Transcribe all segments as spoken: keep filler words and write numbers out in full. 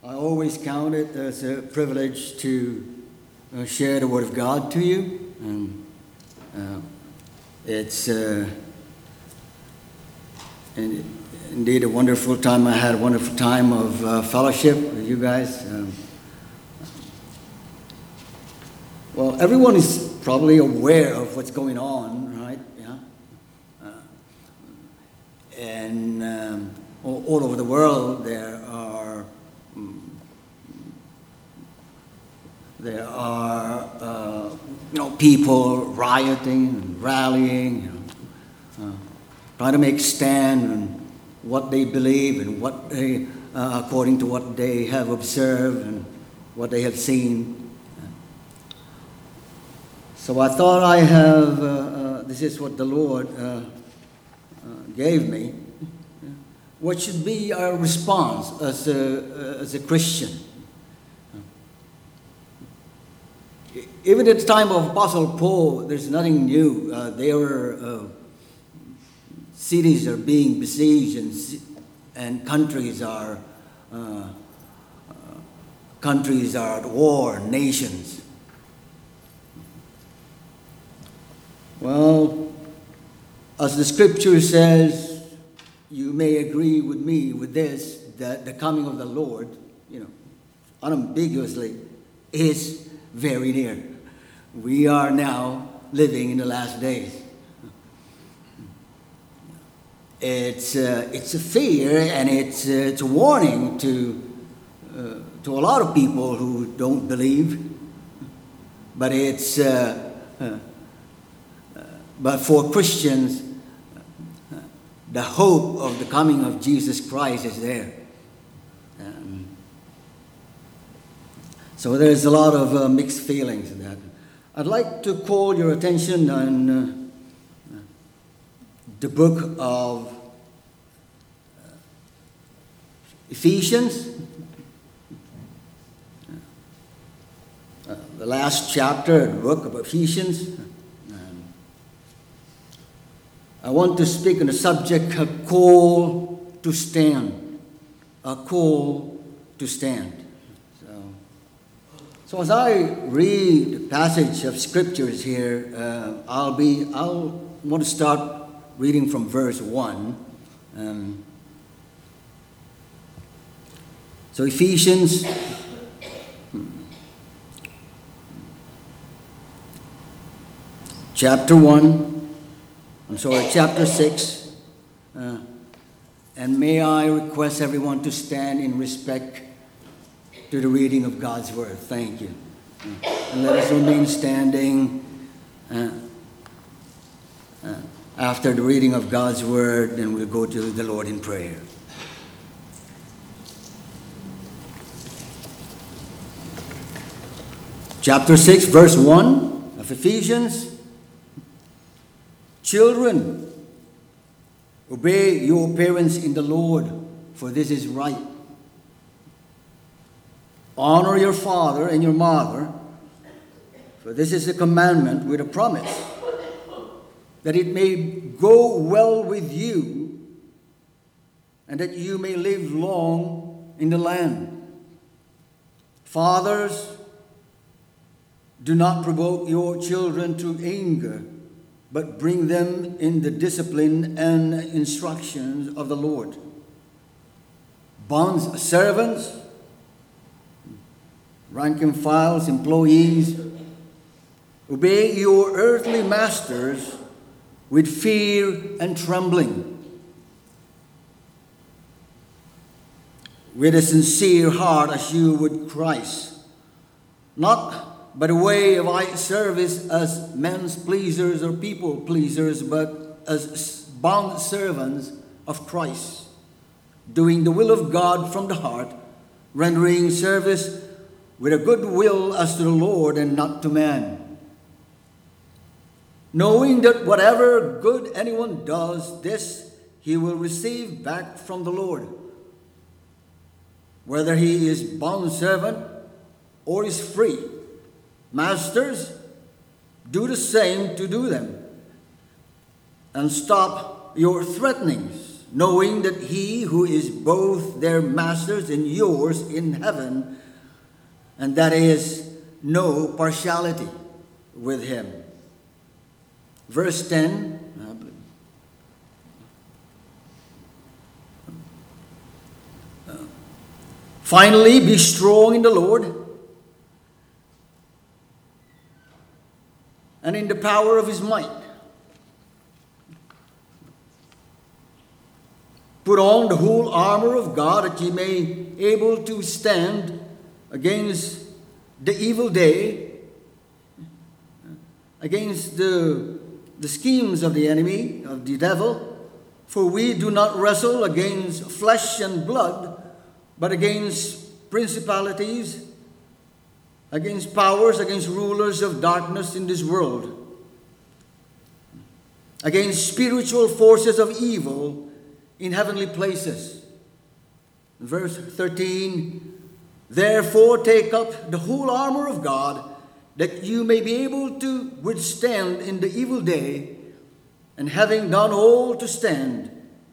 I always count it as a privilege to uh, share the Word of God to you. And uh, it's uh, in, indeed a wonderful time. I had a wonderful time of uh, fellowship with you guys. Um, well, everyone is probably aware of what's going on, right? Yeah. Uh, and um, all, all over the world, there are There are, uh, you know, people rioting and rallying, you know, uh, trying to make stand on what they believe and what they, uh, according to what they have observed and what they have seen. So I thought I have, uh, uh, this is what the Lord uh, uh, gave me. What should be our response as a, uh, as a Christian? Even at the time of Apostle Paul, there's nothing new. Uh, there uh, cities are being besieged, and, and countries are uh, uh, countries are at war, nations. Well, as the Scripture says, you may agree with me with this, that the coming of the Lord, you know, unambiguously, is very near. We are now living in the last days. It's uh, it's a fear and it's uh, it's a warning to uh, to a lot of people who don't believe. But it's uh, uh, uh, but for Christians, uh, the hope of the coming of Jesus Christ is there. Um, so there's a lot of uh, mixed feelings in that. I'd like to call your attention on uh, the book of Ephesians, uh, the last chapter of the book of Ephesians. Um, I want to speak on the subject, a call to stand, a call to stand. So as I read the passage of scriptures here, uh, I'll be I'll want to start reading from verse one. Um, so Ephesians chapter one, I'm sorry, chapter six, uh, and may I request everyone to stand in respect to the reading of God's word. Thank you. And let us remain standing uh, uh, after the reading of God's word, and we'll go to the Lord in prayer. Chapter six, verse one of Ephesians. Children, obey your parents in the Lord, for this is right. Honor your father and your mother, for this is a commandment with a promise, that it may go well with you, and that you may live long in the land. Fathers, do not provoke your children to anger, but bring them in the discipline and instructions of the Lord. Bond servants, rank and files, employees, obey your earthly masters with fear and trembling, with a sincere heart as you would Christ, not by the way of eye service as men's pleasers or people pleasers, but as bond servants of Christ, doing the will of God from the heart, rendering service with a good will as to the Lord and not to man, knowing that whatever good anyone does, this he will receive back from the Lord, whether he is bondservant or is free. Masters, do the same to do them, and stop your threatenings, knowing that he who is both their masters and yours in heaven, and that is no partiality with him. Verse ten. Finally, be strong in the Lord and in the power of his might. Put on the whole armor of God that ye may be able to stand against the evil day, against the, the schemes of the enemy, of the devil. For we do not wrestle against flesh and blood, but against principalities, against powers, against rulers of darkness in this world, against spiritual forces of evil in heavenly places. Verse thirteen, therefore take up the whole armor of God, that you may be able to withstand in the evil day, and having done all to stand.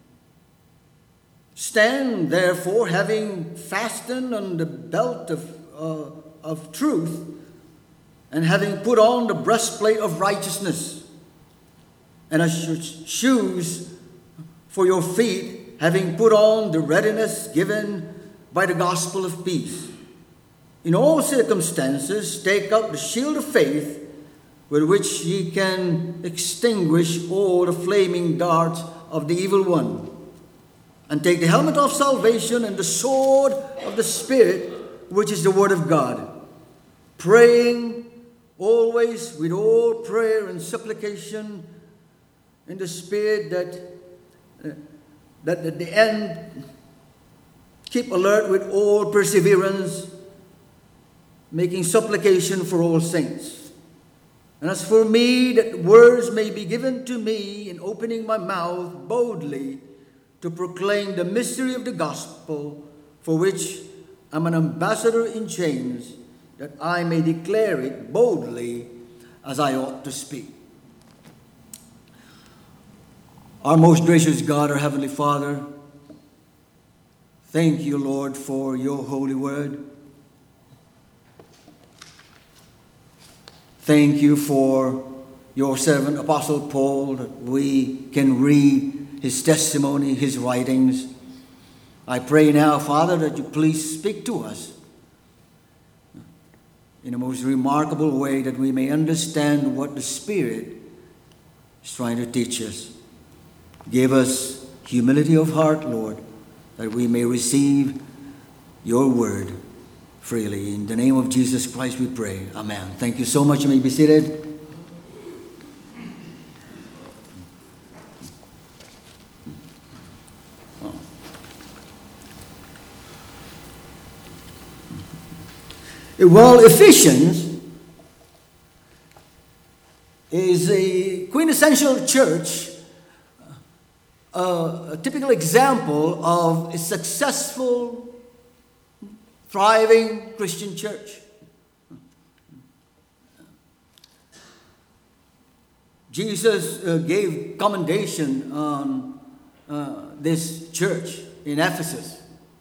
Stand, therefore, having fastened on the belt of, uh, of truth, and having put on the breastplate of righteousness, and as shoes for your feet, having put on the readiness given by the gospel of peace. In all circumstances, take up the shield of faith, with which ye can extinguish all the flaming darts of the evil one. And take the helmet of salvation and the sword of the Spirit, which is the word of God, praying always with all prayer and supplication in the Spirit, that, uh, that at the end keep alert with all perseverance, making supplication for all saints. And as for me, that words may be given to me in opening my mouth boldly to proclaim the mystery of the gospel, for which I'm an ambassador in chains, that I may declare it boldly as I ought to speak. Our most gracious God, our Heavenly Father, thank you, Lord, for your holy word. Thank you for your servant, Apostle Paul, that we can read his testimony, his writings. I pray now, Father, that you please speak to us in a most remarkable way, that we may understand what the Spirit is trying to teach us. Give us humility of heart, Lord, that we may receive your word freely. In the name of Jesus Christ we pray. Amen. Thank you so much. You may be seated. Well, Ephesians is a quintessential church, uh, a typical example of a successful, thriving Christian church. Jesus uh, gave commendation on uh, this church in Ephesus.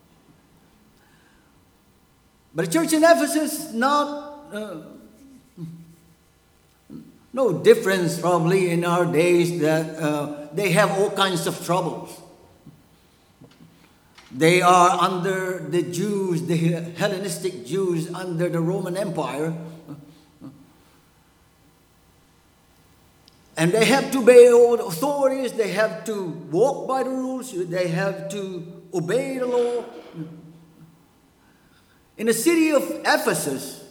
But the church in Ephesus, not uh, no difference probably in our days, that uh, they have all kinds of troubles. They are under the Jews, the Hellenistic Jews, under the Roman Empire. And they have to obey all the authorities. They have to walk by the rules. They have to obey the law. In the city of Ephesus,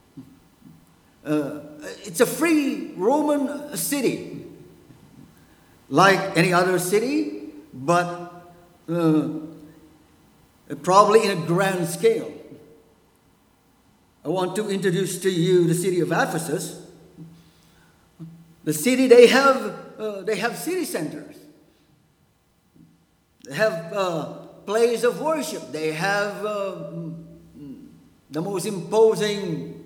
uh, it's a free Roman city, like any other city, but uh, probably in a grand scale. I want to introduce to you the city of Ephesus. The city, they have uh, they have city centers. They have uh, place of worship. They have uh, the most imposing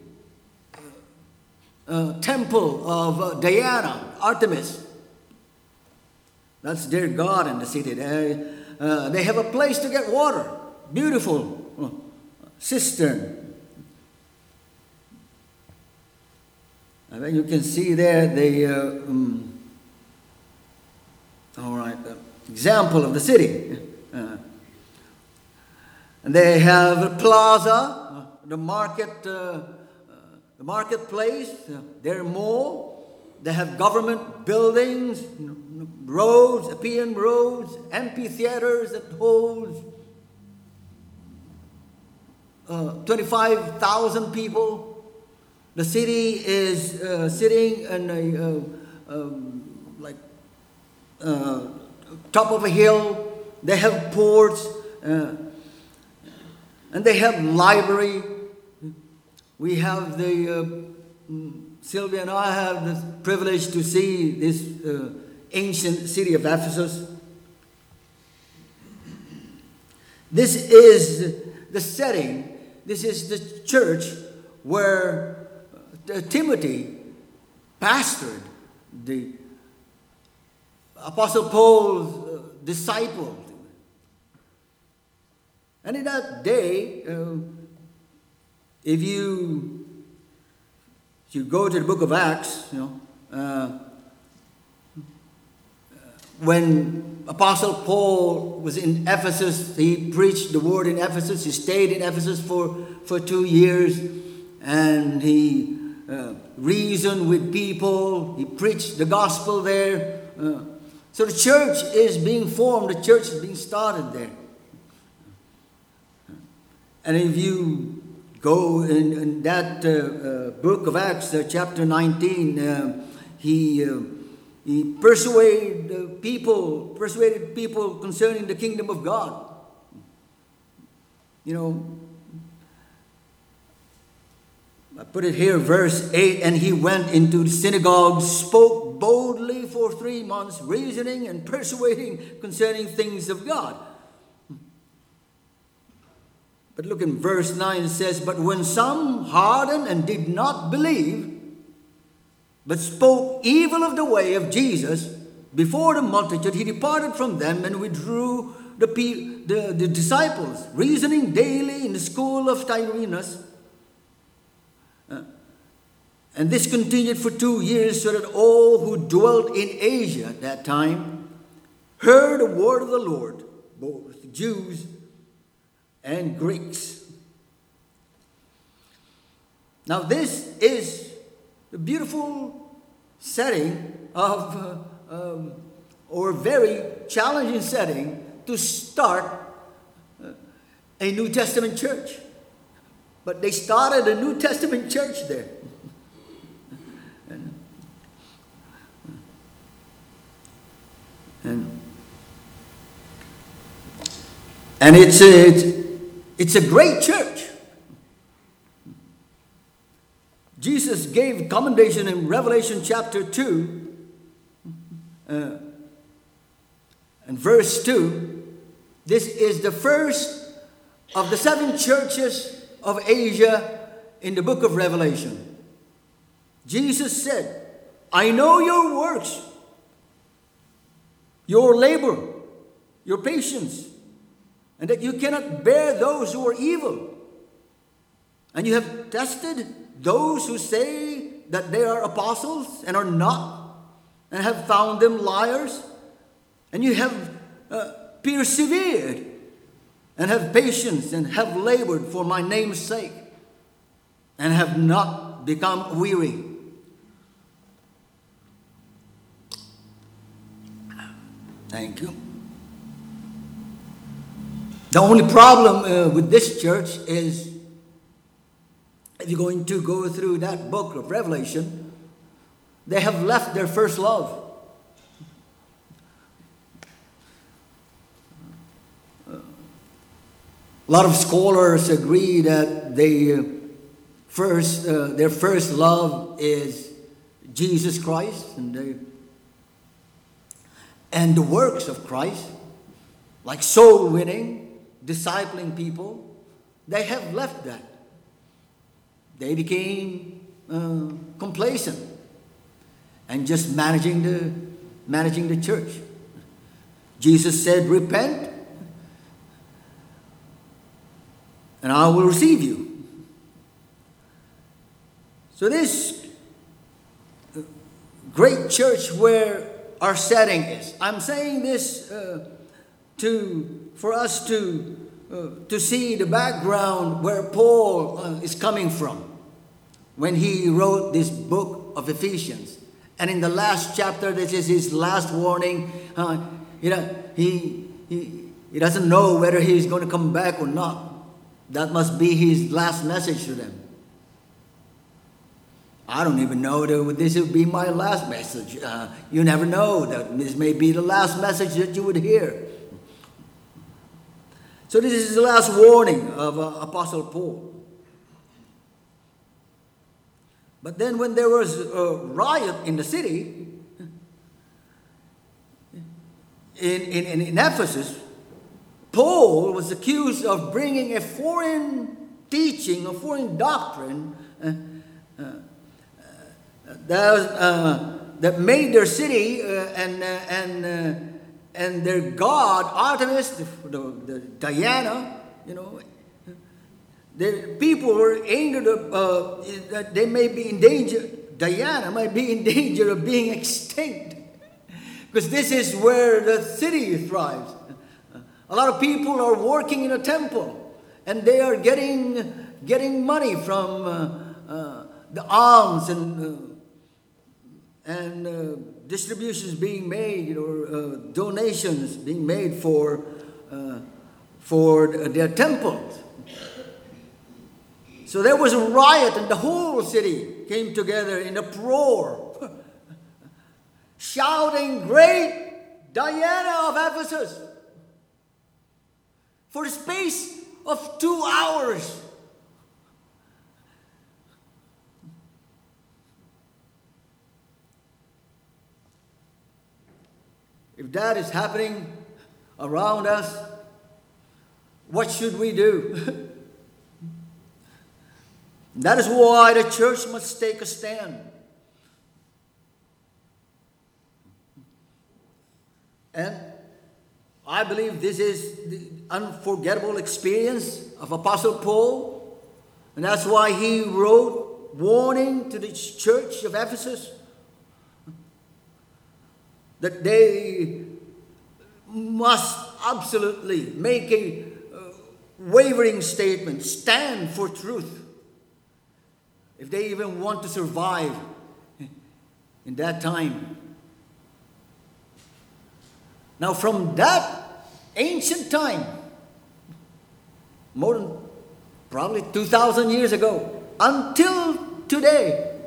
uh, temple of uh, Diana, Artemis. That's their God in the city. They, uh, they have a place to get water. Beautiful uh, cistern. And then you can see there the uh, um, all right uh, example of the city. Uh, and they have a plaza, uh, the market, uh, uh, the marketplace, uh, their mall. They have government buildings, roads, Appian roads, amphitheaters that hold uh, twenty-five thousand people. The city is uh, sitting in a uh, um, like uh, top of a hill. They have ports, uh, and they have library. We have the uh, Sylvia and I have the privilege to see this uh, ancient city of Ephesus. This is the setting. This is the church where uh, Timothy pastored, the Apostle Paul's uh, disciple. And in that day, uh, if you if you go to the book of Acts, you know, uh, when Apostle Paul was in Ephesus, he preached the word in Ephesus. He stayed in Ephesus for, for two years, and he uh, reasoned with people. He preached the gospel there. Uh, so the church is being formed. The church is being started there. And if you go in, in that uh, uh, book of Acts, uh, chapter nineteen, uh, he uh, he persuaded uh, people, persuaded people concerning the kingdom of God. You know, I put it here, verse eight, and he went into the synagogue, spoke boldly for three months, reasoning and persuading concerning things of God. But look in verse nine, it says, but when some hardened and did not believe, but spoke evil of the way of Jesus before the multitude, he departed from them and withdrew the, the, the disciples, reasoning daily in the school of Tyrannus. Uh, and this continued for two years, so that all who dwelt in Asia at that time heard the word of the Lord, both Jews and Greeks. Now this is the beautiful setting of, uh, um, or very challenging setting to start uh, a New Testament church. But they started a New Testament church there. and, and, and it's a, it's, it's a great church. Jesus gave commendation in Revelation chapter two uh, and verse two. This is the first of the seven churches of Asia in the book of Revelation. Jesus said, I know your works, your labor, your patience, and that you cannot bear those who are evil. And you have tested those who say that they are apostles and are not, and have found them liars. And you have uh, persevered and have patience and have labored for my name's sake and have not become weary. Thank you. The only problem uh, with this church is, if you're going to go through that book of Revelation, they have left their first love. A lot of scholars agree that they uh, first, uh, their first love is Jesus Christ and, they, and the works of Christ, like soul winning, discipling people. They have left that. They became uh, complacent and just managing the managing the church. Jesus said, repent, and I will receive you. So this great church where our setting is. I'm saying this uh, to for us to uh, to see the background where Paul uh, is coming from when he wrote this book of Ephesians. And in the last chapter, this is his last warning. Uh, you know, he, he, he doesn't know whether he's going to come back or not. That must be his last message to them. I don't even know that this will be my last message. Uh, you never know that this may be the last message that you would hear. So this is the last warning of uh, Apostle Paul. But then when there was a riot in the city, in, in, in Ephesus, Paul was accused of bringing a foreign teaching, a foreign doctrine, uh, uh, that, uh, that made their city uh, and, uh, and, uh, and their god, Artemis, the, the, the Diana, you know, the people were angered uh, that they may be in danger. Diana might be in danger of being extinct, because this is where the city thrives. A lot of people are working in a temple, and they are getting getting money from uh, uh, the alms and uh, and uh, distributions being made, or uh, donations being made for uh, for their temples. So there was a riot, and the whole city came together in uproar, shouting, "Great Diana of Ephesus!" For the space of two hours. If that is happening around us, what should we do? That is why the church must take a stand. And I believe this is the unforgettable experience of Apostle Paul. And that's why he wrote warning to the church of Ephesus that they must absolutely make a uh, wavering statement, stand for truth, if they even want to survive in that time. Now, from that ancient time, more than probably two thousand years ago, until today,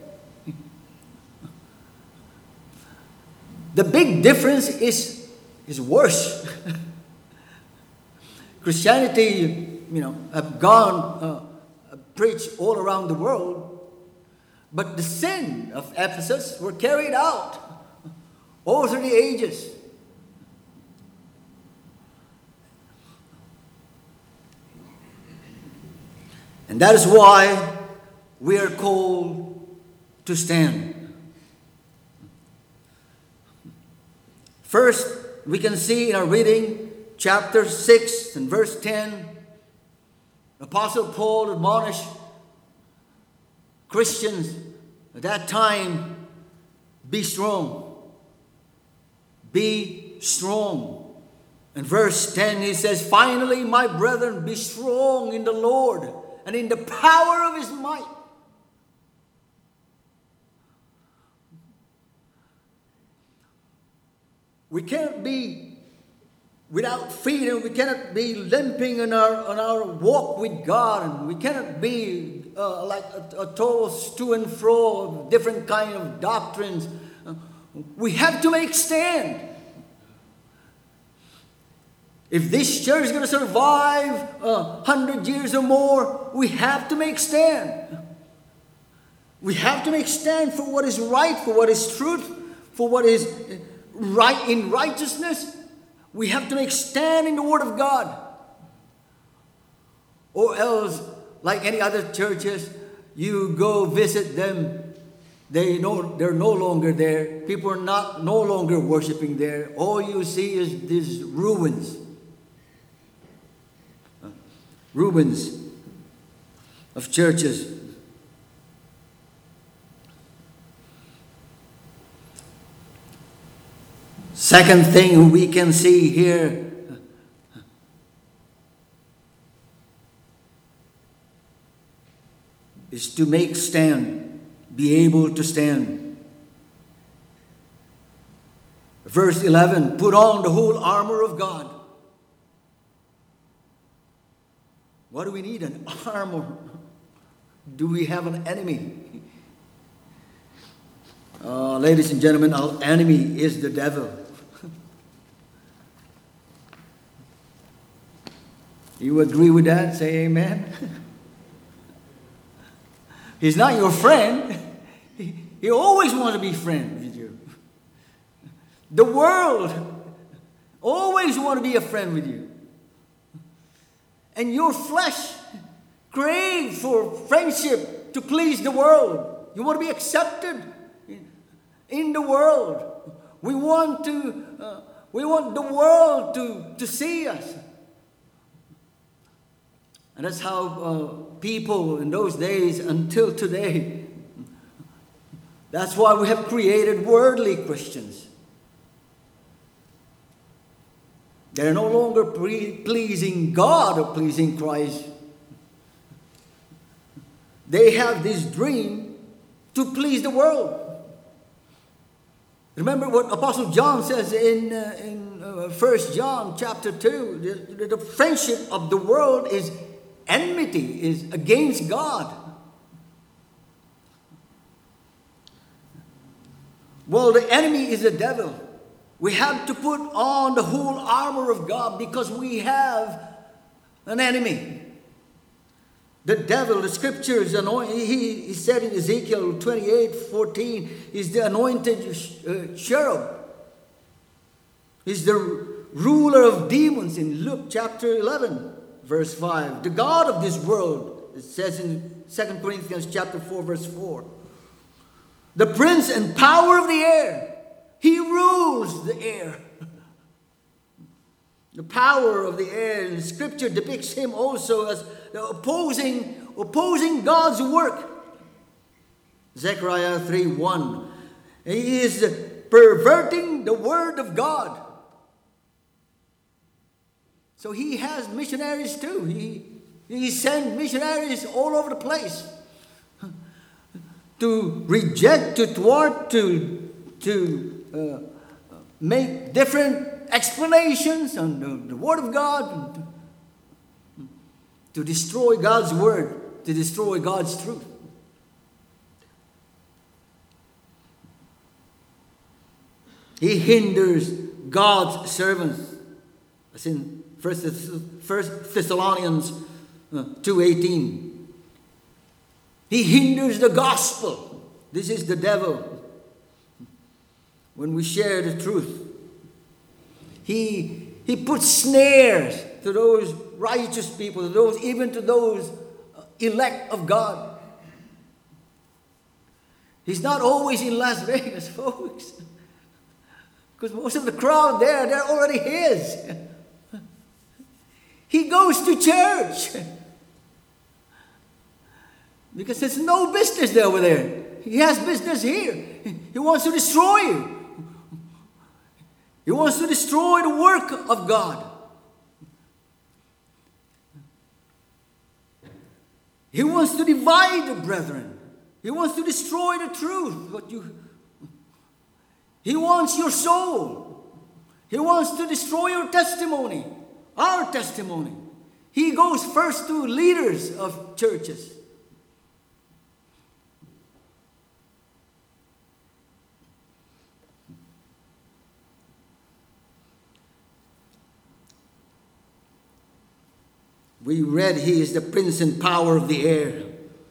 the big difference is, is worse. Christianity, you know, have gone, uh, preached all around the world, but the sin of Ephesus were carried out all through the ages. And that is why we are called to stand. First, we can see in our reading, chapter six and verse ten, Apostle Paul admonished Christians at that time, be strong. Be strong. In verse ten, he says, finally, my brethren, be strong in the Lord and in the power of his might. We can't be without feet, and we cannot be limping in our on our walk with God, and we cannot be uh, like a, a toss to and fro of different kind of doctrines. Uh, we have to make stand. If this church is going to survive a hundred years or more, we have to make stand. We have to make stand for what is right, for what is truth, for what is right in righteousness. We have to make stand in the Word of God. Or else, like any other churches, you go visit them They know they're no longer there. People are not no longer worshiping there. All you see is these ruins. Uh, ruins of churches. Second thing we can see here is to make stand, be able to stand. Verse eleven, put on the whole armor of God. What do we need? An armor. Do we have an enemy? Uh, ladies and gentlemen, our enemy is the devil. You agree with that? Say amen. He's not your friend. He, he always wants to be friends with you. The world always wants to be a friend with you. And your flesh craves for friendship to please the world. You want to be accepted in the world. We want to. Uh, we want the world to, to see us. And that's how uh, people in those days until today. That's why we have created worldly Christians. They're no longer pre- pleasing God or pleasing Christ. They have this dream to please the world. Remember what Apostle John says in uh, in uh, First John chapter two. The, the friendship of the world is enmity, is against God. Well, the enemy is the devil. We have to put on the whole armor of God because we have an enemy. The devil, the scriptures, he, he said in Ezekiel twenty-eight fourteen, is the anointed uh, cherub. He's the ruler of demons in Luke chapter eleven, verse five. The God of this world, it says in Second Corinthians chapter four, verse four. The prince and power of the air. He rules the air. The power of the air in Scripture depicts him also as opposing, opposing God's work. Zechariah three one. He is perverting the word of God. So he has missionaries too. He, he sent missionaries all over the place to reject, to thwart, to, to uh, make different explanations on the, the Word of God, to, to destroy God's Word, to destroy God's truth. He hinders God's servants. As in First Thessalonians two eighteen. He hinders the gospel. This is the devil. When we share the truth, he, he puts snares to those righteous people, to those, even to those elect of God. He's not always in Las Vegas, folks. Because most of the crowd there, they're already his. He goes to church. Because there's no business there over there. He has business here. He wants to destroy you. He wants to destroy the work of God. He wants to divide the brethren. He wants to destroy the truth. What you, he wants your soul. He wants to destroy your testimony, our testimony. He goes first to leaders of churches. We read he is the prince and power of the air.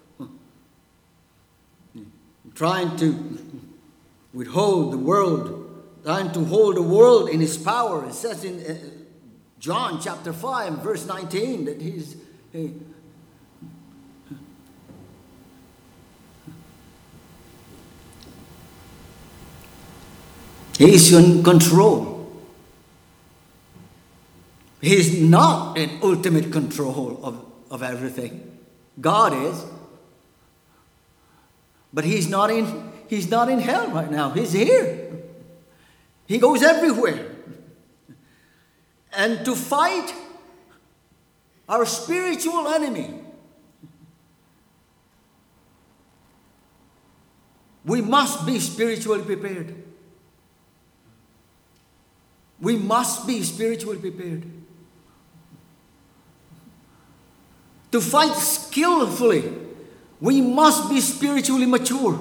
Trying to withhold the world, trying to hold the world in his power. It says in John chapter five, verse nineteen, that he's... He, He's in control. He's not in ultimate control of, of everything. God is. But he's not in he's not in hell right now. He's here. He goes everywhere. And to fight our spiritual enemy, we must be spiritually prepared. We must be spiritually prepared. To fight skillfully, we must be spiritually mature.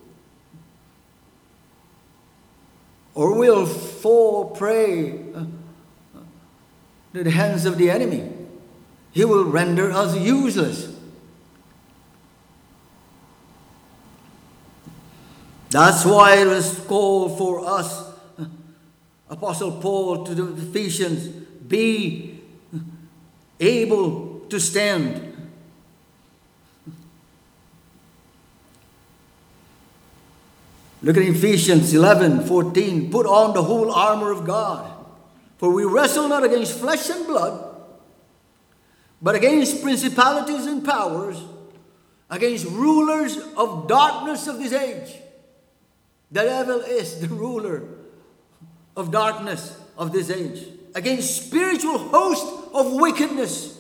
Or we'll fall prey to the hands of the enemy. He will render us useless. That's why it was called for us, Apostle Paul to the Ephesians, be able to stand. Look at Ephesians eleven fourteen. Put on the whole armor of God. For we wrestle not against flesh and blood, but against principalities and powers, against rulers of darkness of this age. The devil is the ruler of darkness of this age. Against spiritual hosts of wickedness.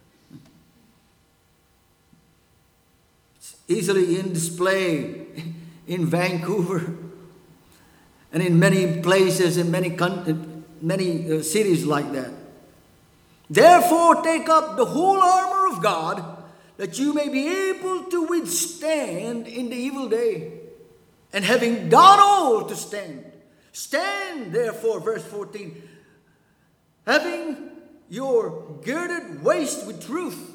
It's easily in display in Vancouver and in many places, in many countries, many uh, cities like that. Therefore, take up the whole armor of God, that you may be able to withstand in the evil day. And having done all to stand. Stand, therefore, verse fourteen, having your girded waist with truth,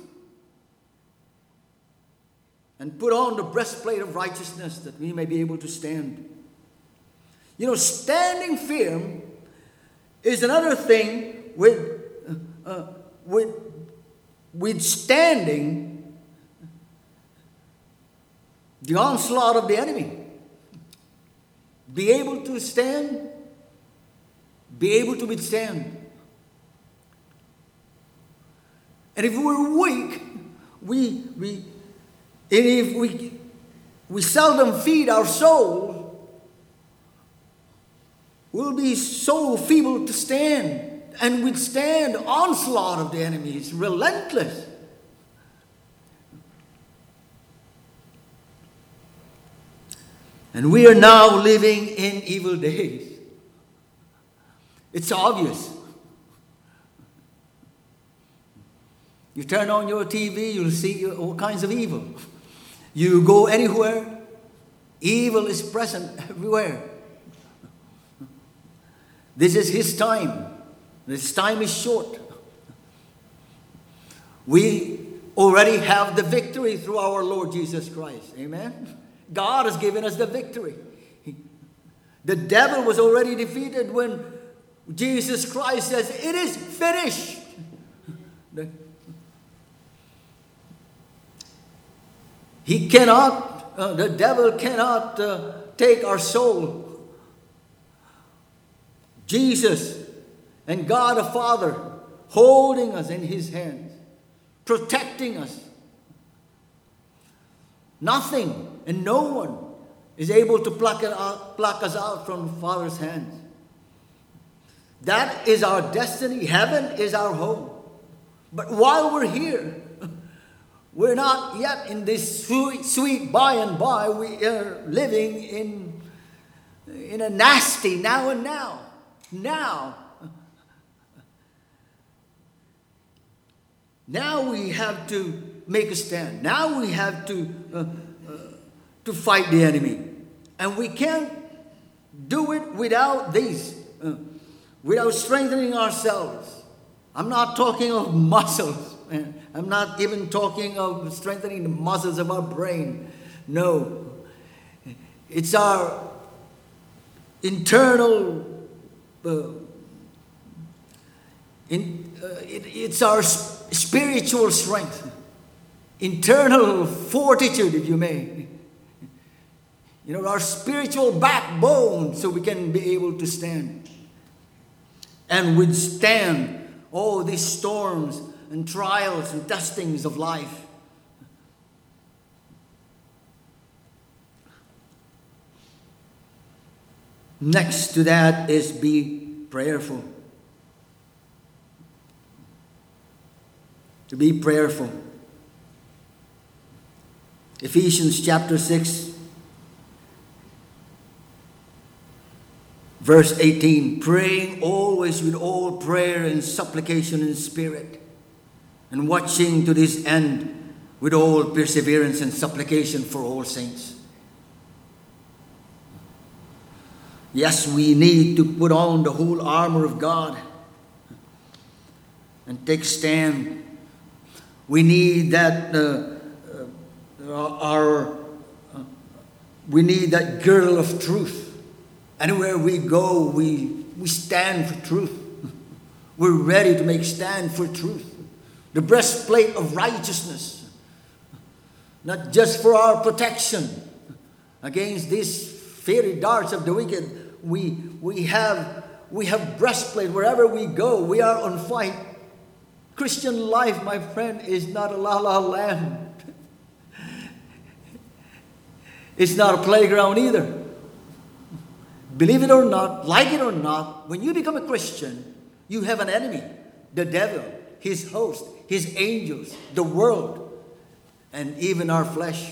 and put on the breastplate of righteousness, that we may be able to stand. You know, standing firm is another thing with, uh, with withstanding the onslaught of the enemy. Be able to stand, be able to withstand. And if we're weak, we, we, and if we, we seldom feed our soul, we'll be so feeble to stand and withstand the onslaught of the enemy. It's relentless. And we are now living in evil days. It's obvious. You turn on your T V, you'll see all kinds of evil. You go anywhere, evil is present everywhere. This is his time. This time is short. We already have the victory through our Lord Jesus Christ. Amen? God has given us the victory. The devil was already defeated when Jesus Christ says, it is finished. He cannot, uh, the devil cannot uh, take our soul. Jesus and God the Father holding us in his hands, protecting us. Nothing and no one is able to pluck, it out, pluck us out from the Father's hands. That is our destiny. Heaven is our home. But while we're here, we're not yet in this sweet, sweet by and by. We are living in, in a nasty now and now. Now. Now we have to make a stand. Now we have to uh, uh, to fight the enemy. And we can't do it without these, uh, without strengthening ourselves. I'm not talking of muscles. I'm not even talking of strengthening the muscles of our brain. No. It's our internal, uh, in, uh, it, it's our spiritual strength. Internal fortitude, if you may. You know, our spiritual backbone so we can be able to stand and withstand all these storms and trials and testings of life. Next to that is be prayerful. To be prayerful. Ephesians chapter six, verse eighteen, praying always with all prayer and supplication in spirit, and watching to this end with all perseverance and supplication for all saints. Yes, we need to put on the whole armor of God and take stand. We need that uh, uh, our uh, we need that girdle of truth. Anywhere we go, we we stand for truth. We're ready to make stand for truth. The breastplate of righteousness, not just for our protection against these fiery darts of the wicked. We we have we have breastplate wherever we go. We are on fight. Christian life, my friend, is not a la-la land. It's not a playground either. Believe it or not, like it or not, when you become a Christian, you have an enemy, the devil, his host, his angels, the world, and even our flesh.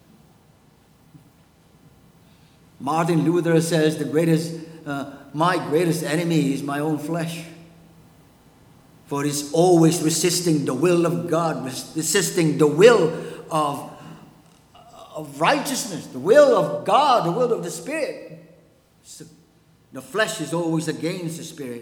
Martin Luther says the greatest, uh, my greatest enemy is my own flesh. For it is always resisting the will of God, resisting the will of, of righteousness, the will of God, the will of the Spirit. So the flesh is always against the Spirit.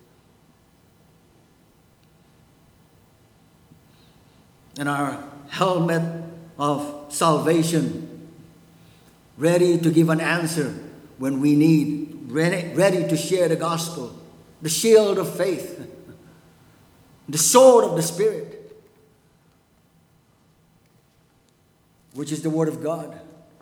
And our helmet of salvation, ready to give an answer when we need, ready, ready to share the gospel, the shield of faith, the sword of the Spirit, which is the Word of God.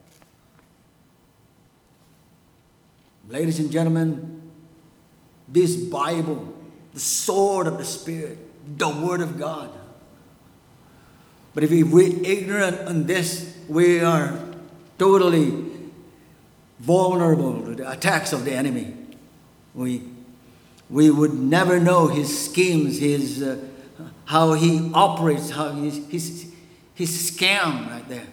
Ladies and gentlemen, this Bible, the sword of the Spirit, the Word of God. But if we're ignorant on this, we are totally vulnerable to the attacks of the enemy. We, we would never know his schemes, his uh, how he operates, how his, his, his scam right there.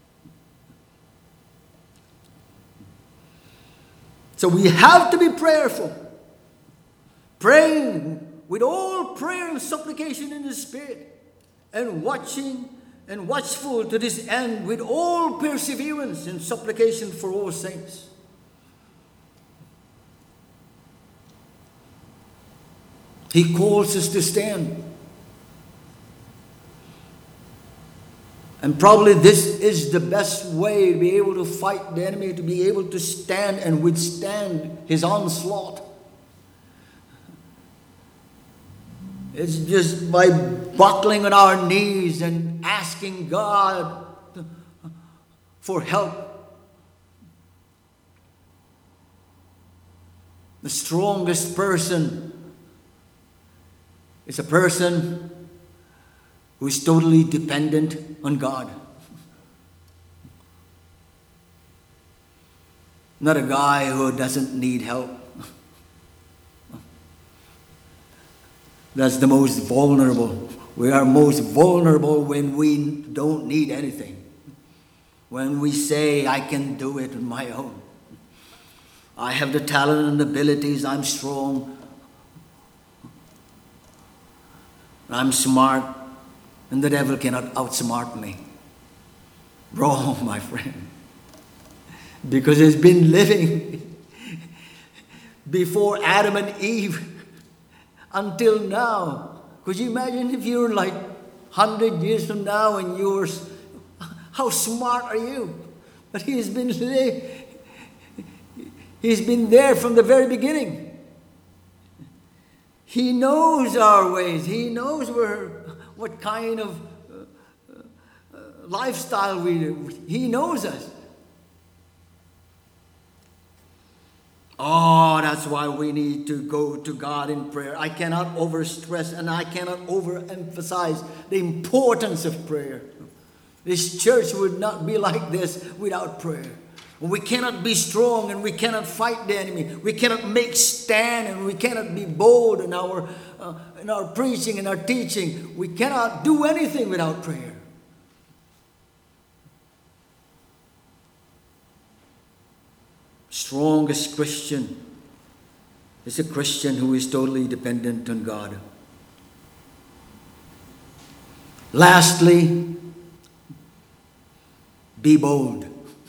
So we have to be prayerful, praying with all prayer and supplication in the Spirit, and watching and watchful to this end with all perseverance and supplication for all saints. He calls us to stand. And probably this is the best way to be able to fight the enemy, to be able to stand and withstand his onslaught. It's just by buckling on our knees and asking God for help. The strongest person is a person who is totally dependent on God. Not a guy who doesn't need help. That's the most vulnerable. We are most vulnerable when we don't need anything. When we say, I can do it on my own. I have the talent and abilities. I'm strong. I'm smart. And the devil cannot outsmart me. Wrong, my friend. Because he's been living before Adam and Eve until now. Could you imagine if you're like one hundred years from now and you're, how smart are you? But he's been, he's been there from the very beginning. He knows our ways. He knows where, what kind of uh, uh, lifestyle we do. He knows us. Oh, that's why we need to go to God in prayer. I cannot overstress and I cannot overemphasize the importance of prayer. This church would not be like this without prayer. We cannot be strong and we cannot fight the enemy. We cannot make stand and we cannot be bold in our, uh, in our preaching and our teaching. We cannot do anything without prayer. Strongest Christian is a Christian who is totally dependent on God. Lastly, be bold.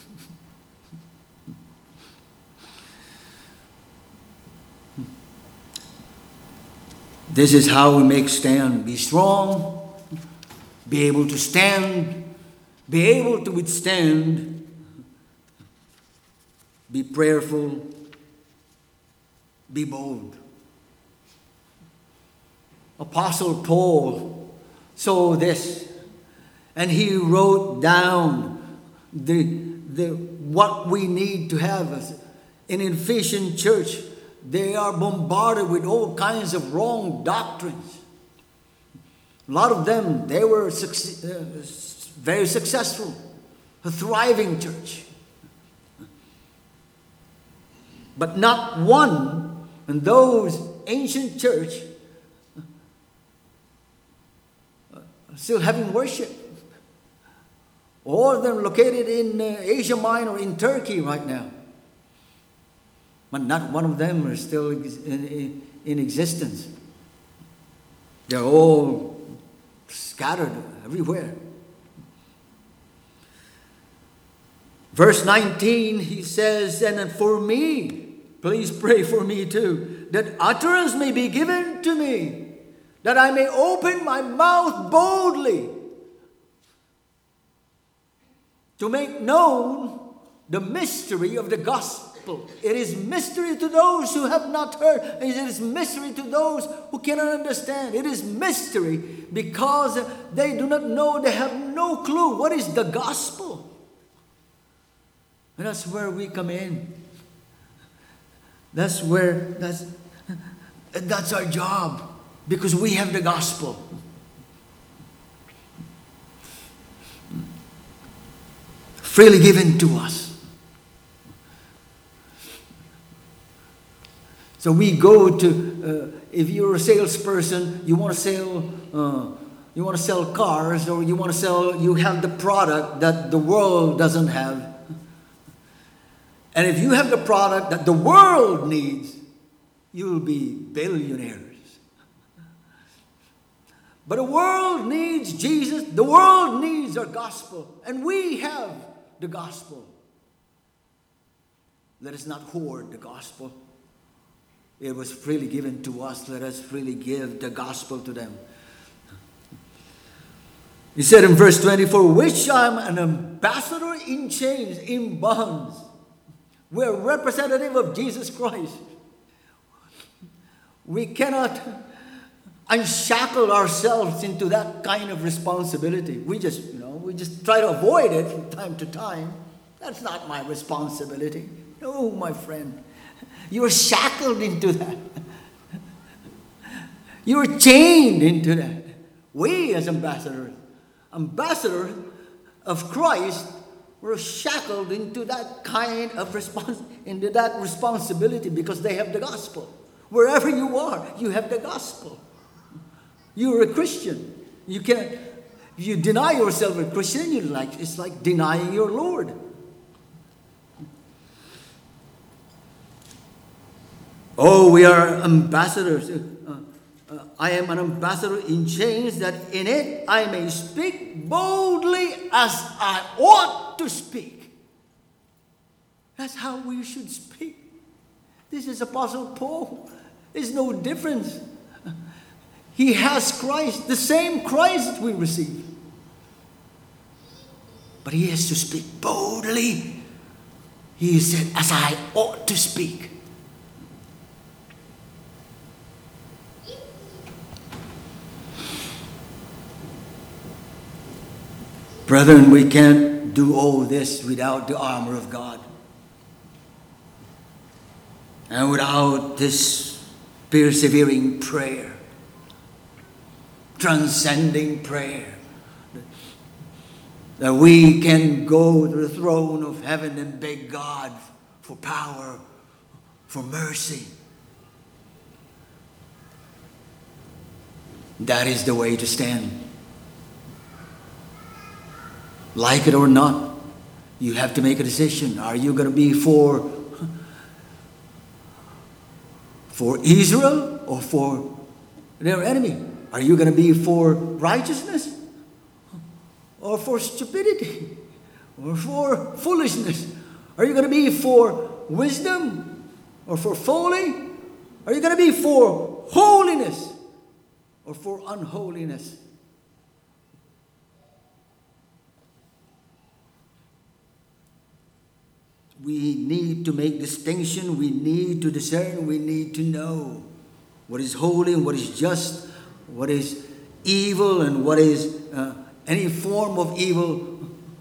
This is how we make stand. Be strong, be able to stand, be able to withstand, be prayerful, be bold. Apostle Paul saw this, and he wrote down the, the what we need to have. In an Ephesian church, they are bombarded with all kinds of wrong doctrines. A lot of them, they were suc- uh, very successful, a thriving church. But not one in those ancient church still having worship. All of them located in uh, Asia Minor, in Turkey right now. But not one of them are still in, in, in existence. They're all scattered everywhere. Verse nineteen, he says, and for me, please pray for me too, that utterance may be given to me, that I may open my mouth boldly to make known the mystery of the gospel. It is mystery to those who have not heard. It is mystery to those who cannot understand. It is mystery because they do not know, they have no clue what is the gospel. And that's where we come in. That's where, that's, that's our job. Because we have the gospel. Freely given to us. So we go to, uh, if you're a salesperson, you want to sell, uh, you want to sell cars, or you want to sell, you have the product that the world doesn't have. And if you have the product that the world needs, you will be billionaires. But the world needs Jesus. The world needs our gospel. And we have the gospel. Let us not hoard the gospel. It was freely given to us. Let us freely give the gospel to them. He said in verse twenty-four, which I am an ambassador in chains, in bonds. We're representative of Jesus Christ. We cannot unshackle ourselves into that kind of responsibility. We just, you know, we just try to avoid it from time to time. That's not my responsibility. No, my friend. You're shackled into that. You're chained into that. We as ambassadors, ambassadors of Christ, we're shackled into that kind of respons- into that responsibility because they have the gospel. Wherever you are, you have the gospel. You're a Christian. You can't. If you deny yourself a Christian, you like it's like denying your Lord. Oh, we are ambassadors. Uh, uh, I am an ambassador in chains, that in it I may speak boldly as I ought to speak. That's how we should speak. This is Apostle Paul. There's no difference. He has Christ, the same Christ that we receive. But he has to speak boldly. He said, as I ought to speak. Brethren, we can't do all this without the armor of God. And without this persevering prayer, transcending prayer, that we can go to the throne of heaven and beg God for power, for mercy. That is the way to stand. Like it or not, you have to make a decision. Are you going to be for, for Israel or for their enemy? Are you going to be for righteousness or for stupidity or for foolishness? Are you going to be for wisdom or for folly? Are you going to be for holiness or for unholiness? We need to make distinction. We need to discern. We need to know what is holy and what is just, what is evil and what is uh, any form of evil.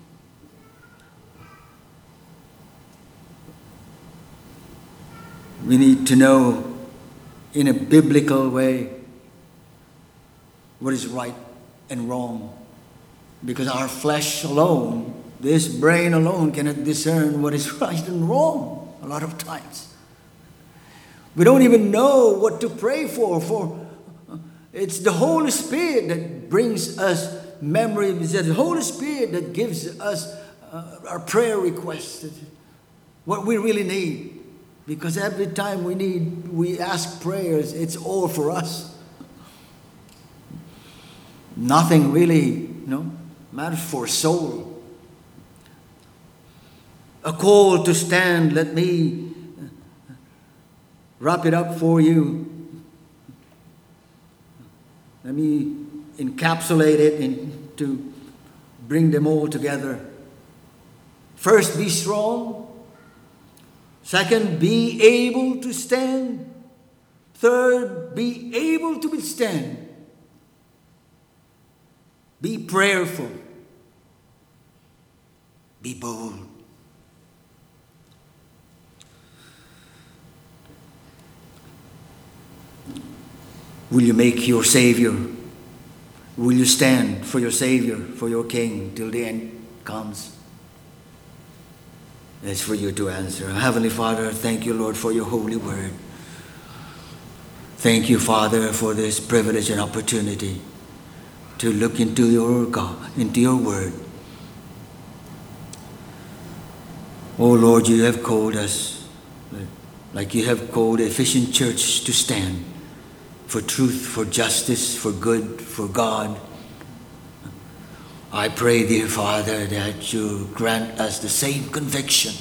We need to know in a biblical way what is right and wrong. Because our flesh alone, this brain alone, cannot discern what is right and wrong a lot of times. We don't even know what to pray for, for it's the Holy Spirit that brings us memory. It's the Holy Spirit that gives us uh, our prayer requests, what we really need. Because every time we need, we ask prayers, it's all for us. Nothing really, you know, matters for soul. A call to stand, let me wrap it up for you. Let me encapsulate it and to bring them all together. First, be strong. Second, be able to stand. Third, be able to withstand. Be prayerful. Be bold. Will you make your Savior? Will you stand for your Savior, for your King, till the end comes? That's for you to answer. Heavenly Father, thank you, Lord, for your holy word. Thank you, Father, for this privilege and opportunity to look into your God, into your word. Oh, Lord, you have called us, like you have called the Ephesian church, to stand for truth, for justice, for good, for God. I pray, dear Father, that you grant us the same conviction,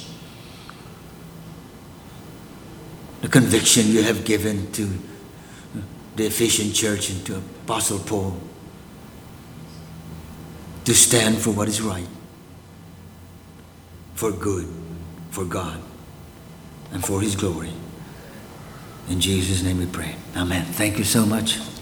the conviction you have given to the Ephesian church and to Apostle Paul, to stand for what is right, for good, for God, and for His glory. In Jesus' name we pray. Amen. Thank you so much.